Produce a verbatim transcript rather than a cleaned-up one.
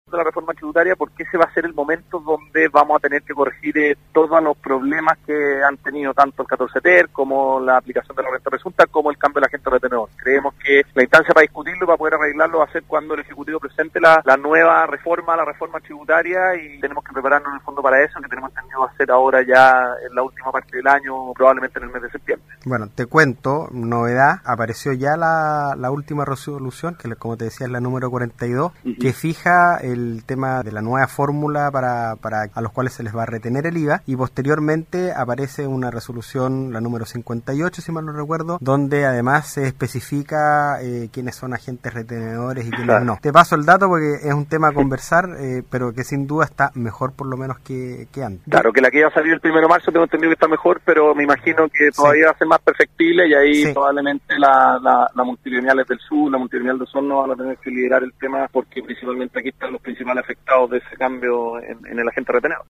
de la reforma tributaria porque ese va a ser el momento donde vamos a tener que corregir eh, todos los problemas que han tenido tanto el catorce ter como la aplicación de la renta resulta como el cambio del agente retenedor. Creemos que la instancia para discutirlo y para poder arreglarlo va a ser cuando el Ejecutivo presente la, la nueva reforma, la reforma tributaria, y tenemos que prepararnos en el fondo para eso, que tenemos entendido hacer ahora ya en la última parte del año, probablemente en el mes de septiembre. Bueno, te cuento, novedad, apareció ya la, la última resolución, que como te decía es la número cuarenta y dos, uh-huh. que fija el tema de la nueva fórmula para, para a los cuales se les va a retener el I V A, y posteriormente aparece una resolución, la número cincuenta y ocho, si mal no recuerdo, donde además se especifica eh, quiénes son agentes retenedores y quiénes claro. no. Te paso el dato porque es un tema a conversar, eh, pero que sin duda está mejor por lo menos que, que antes. Claro, que la que iba a salir el primero de marzo tengo entendido que está mejor, pero me imagino que todavía sí. va a ser más perfectible, y ahí sí. probablemente la, la, la multigremiales del sur, la multigremial de Osorno van a tener que liderar el tema, porque principalmente aquí están los principales afectados de ese cambio en, en el agente retenedor.